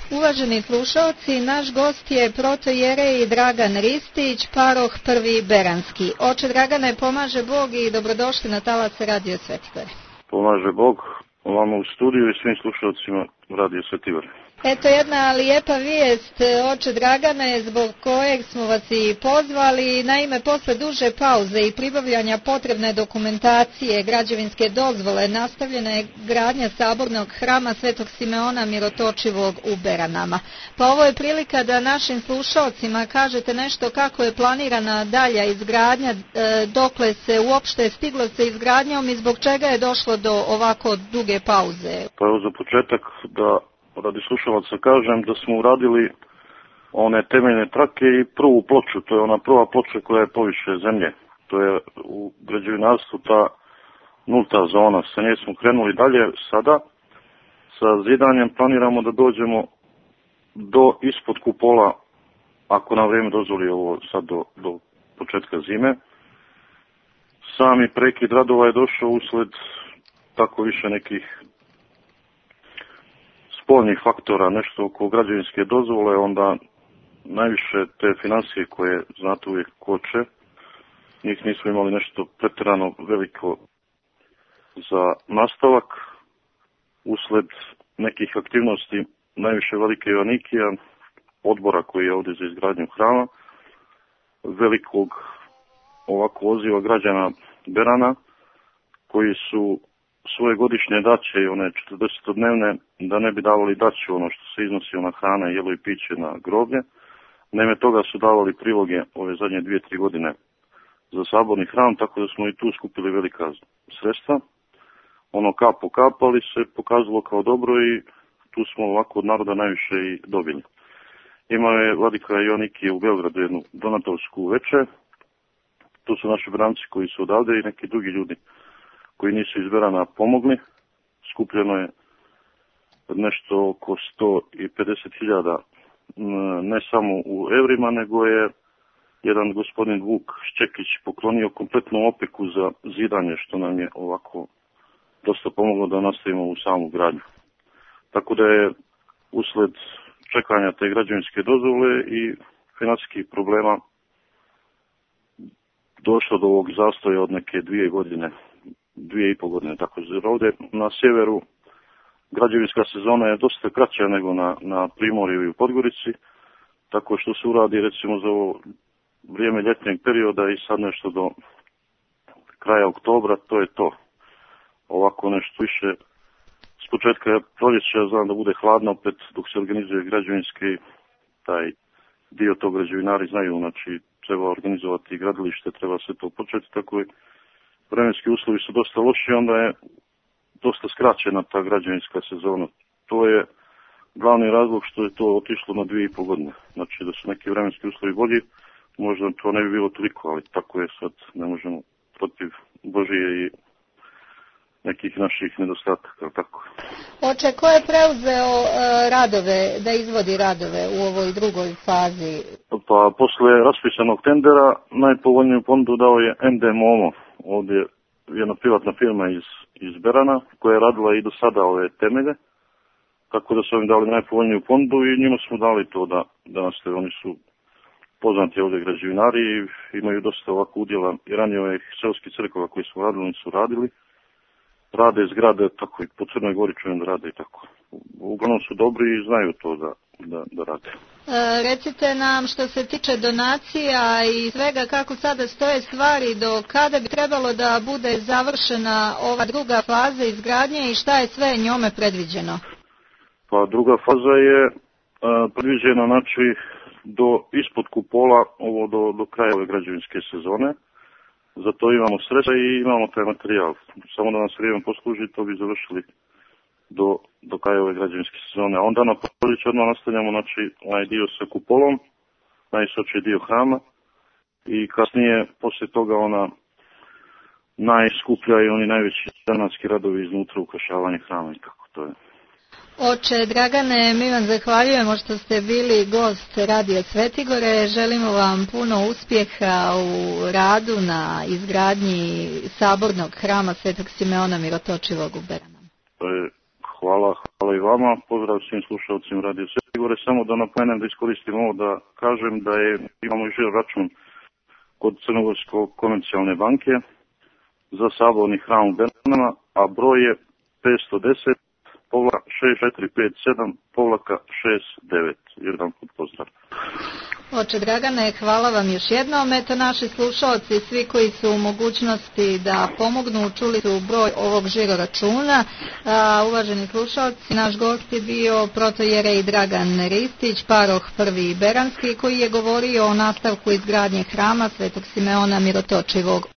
Uvaženi slušalci, naš gost je protojerej Dragan Ristić, paroh Prvi Beranski. Oče Dragane, pomaže Bog i dobrodošli na talase Radio Svetigore. Pomaže Bog vama u studiju i svim slušalcima Radio Svetigore. Eto jedna lijepa vijest, oče Dragane, zbog kojeg smo vas i pozvali. Naime, posle duže pauze i pribavljanja potrebne dokumentacije, građevinske dozvole, nastavljena je gradnja sabornog hrama Svetog Simeona Mirotočivog u Beranama. Pa ovo je prilika da našim slušalcima kažete nešto kako je planirana dalja izgradnja, dokle se uopšte stiglo sa izgradnjom i zbog čega je došlo do ovako duge pauze. Pa evo za početak da radi slušalaca kažem da smo uradili one temeljne trake i prvu ploču, to je ona prva ploča koja je poviše zemlje. To je u građevinarstvu ta nulta zona. Sa nje smo krenuli dalje sada. Sa zidanjem planiramo da dođemo do ispod kupola, ako nam vrijeme dozvoli ovo sad do početka zime. Sami prekid radova je došao usled tako više nekih spoljnih faktora, nešto oko građevinske dozvole, onda najviše te financije koje, znate, uvijek koče. Njih nismo imali nešto pretjerano veliko za nastavak. Usled nekih aktivnosti, najviše velike Joannikija, odbora koji je ovdje za izgradnju hrama, velikog ovako odziva građana Berana, koji su svoje godišnje daće i one 40-dnevne, da ne bi davali daću ono što se iznosi na hrana, jelo i piće na groblje. Naime toga su davali priloge ove zadnje 2-3 godine za saborni hram, tako da smo i tu skupili velika sredstva. Ono kap po kap, ali se pokazalo kao dobro i tu smo ovako od naroda najviše i dobili. Imao je vladika Joannikije u Beogradu jednu donatovsku večer. Tu su naši branci koji su odavde i neki drugi ljudi koji nisu iz Berana pomogli. Skupljeno je nešto oko 150.000, ne samo u evrima, nego je jedan gospodin Vuk Ščekić poklonio kompletnu opeku za zidanje, što nam je ovako dosta pomoglo da nastavimo u samu gradnju. Tako da je usled čekanja te građevinske dozvole i financijskih problema došlo do ovog zastoja od neke 2 godine. 2,5 godine, tako da ovdje na sjeveru građevinska sezona je dosta kraća nego na Primorju i u Podgorici, tako što se uradi recimo za ovo vrijeme ljetnjeg perioda i sad nešto do kraja oktobra, to je to. Ovako nešto više s početka proljeća, znam da bude hladno opet dok se organizuje građevinski taj dio, tog građevinari znaju, znači treba organizovati gradilište, treba sve to početi, tako je. Vremenski uslovi su dosta loši, onda je dosta skraćena ta građevinska sezona. To je glavni razlog što je to otišlo na 2,5 godine. Znači da su neki vremenski uslovi bolji, možda to ne bi bilo toliko, ali tako je sad, ne možemo protiv Božije i nekih naših nedostataka, tako. Oče, ko je preuzeo radove, da izvodi radove u ovoj drugoj fazi? Pa posle raspisanog tendera najpovoljniju ponudu dao je MD Momo. Ovdje je jedna privatna firma iz Berana koja je radila i do sada ove temelje, tako da su im dali najpovoljniju ponudu i njima smo dali to da nastave. Oni su poznati ovdje građevinari i imaju dosta ovako udjela i ranije ovih seoskih crkava koji su radili, oni su radili. Rade zgrade, tako i po Crnoj Gori čujem da rade i tako. Uglavnom su dobri i znaju to da rade. Recite nam što se tiče donacija i svega kako sada stoje stvari, do kada bi trebalo da bude završena ova druga faza izgradnje i šta je sve njome predviđeno? Pa druga faza je predviđena znači do ispod kupola, ovo do kraja ove građevinske sezone. Za to imamo sredstva i imamo taj materijal. Samo da nas vrijeme posluži, to bi završili do kraja ove građevinske sezone. A onda na proljeće odmah nastavljamo znači, onaj dio sa kupolom, najvisočiji dio hrama i kasnije poslije toga ona najskuplja i oni najveći zanatski radovi iznutra, ukrašavanje hrama i tako to je. Oče Dragane, mi vam zahvaljujemo što ste bili gost Radio Svetigore. Želimo vam puno uspjeha u radu na izgradnji sabornog hrama Svetog Simeona Mirotočivog u Beranama. Hvala i vama. Pozdrav svim slušalcima Radio Segore. Samo da napomenem da iskoristim ovo da kažem da imamo i žiro račun kod Crnogorsko komercijalne banke za saborni hram u Bernama, a broj je 510-6457-69. Jedan put pozdrav. Oče Dragane, hvala vam još jednom. Eto, naši slušalci, svi koji su u mogućnosti da pomognu, čuli su broj ovog žiro računa. Uvaženi slušalci, naš gost je bio protojerej Dragan Ristić, paroh prvi Beranski, koji je govorio o nastavku izgradnje hrama Svetog Simeona Mirotočivog